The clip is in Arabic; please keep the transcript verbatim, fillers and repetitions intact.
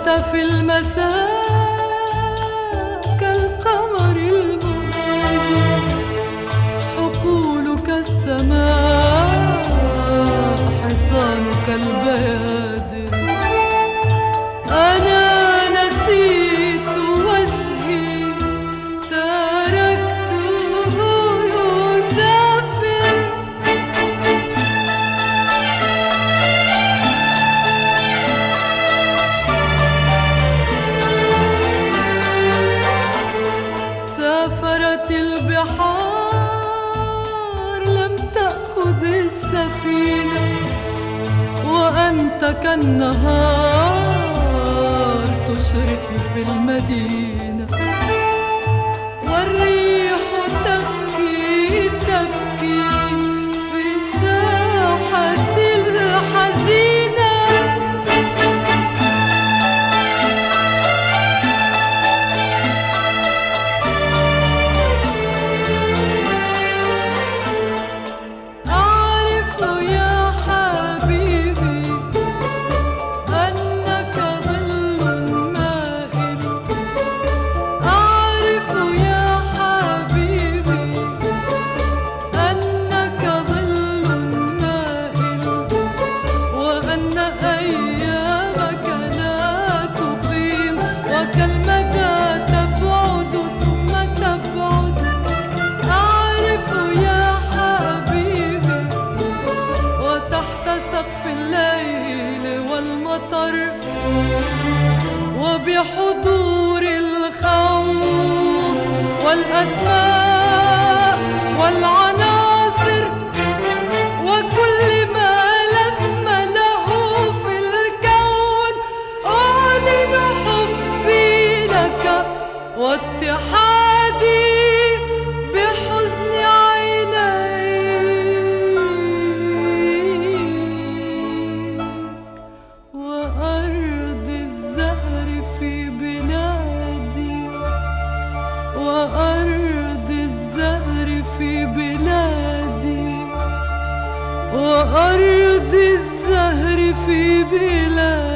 في المساء كالقمر المهاجر، حقولك السماء، حصانك البيادر. أنا نسيت وجهي تركته يسافر، سافرت البحار لم تأخذ السفينة، وأنت كالنهار تشرق في المدينة. والريح تبكي تبكي في ساحة الحزينة، أعرف يا حبيبي أنك ظل مائل، أعرف يا حبيبي أنك ظل مائل، وأن أيامك لا تقيم، وكالمدى تبعد ثم تبعد. أعرف يا حبيبي وتحت سقف الليل والمطر، وبحضور الخوف والأسماء والعناصر، وكل ما لا اسم له في الكون، أعلن حبي لك واتحادي بحزن عينيك. وأرض الزهر في بلادي، وأرض الزهر في بلادي، وأرض الزهر في بلادي.